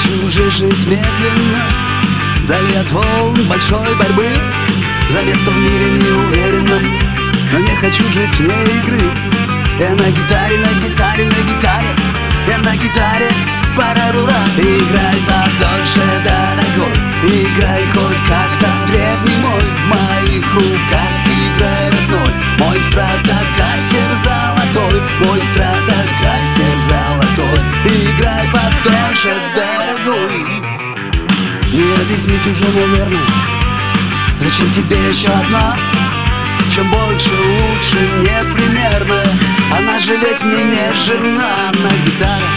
хочу же жить медленно, вдали от волн большой борьбы, за место в мире неуверенном, но не хочу жить вне игры. Я на гитаре, на гитаре, на гитаре, я на гитаре, парарура. Играй подольше, дорогой, играй хоть как-то, древний мой, в моих руках играй родной. Мой стратокастер золотой, мой стратокастер золотой. Играй подольше, дорогой. Не объяснить уже, наверное, зачем тебе еще одна? Чем больше, лучше, непримерно. Она же ведь мне не жена. Она гитара,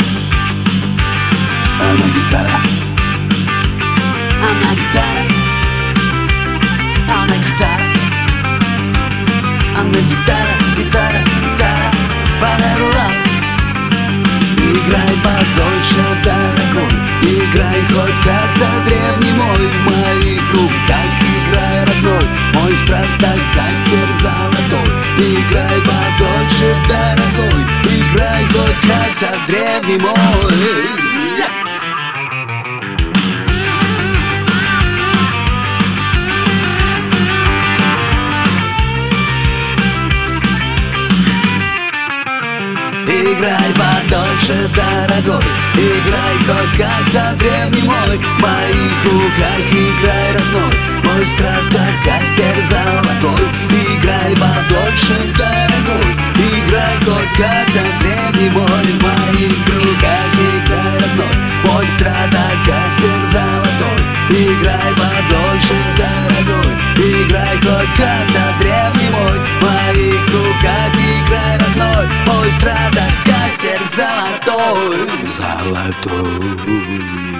она гитара, она гитара, она гитара, она гитара, гитара, гитара, парарура. Играй подольше, дорогой, играй хоть как-то, древний мой, в моих руках играй родной, мой стратокастер золотой. Играй подольше, дорогой, играй хоть как-то, древний мой. Играй подольше, дорогой, играй хоть как-то, древний мой, в моих руках играй родной, мой стратокастер золотой. Играй подольше, дорогой, играй хоть как-то, древний мой, в моих руках играй родной, мой стратокастер золотой. Играй подольше, дорогой, играй хоть как-то, древний мой, в моих руках играй родной, мой стратокастер золотой, золотой.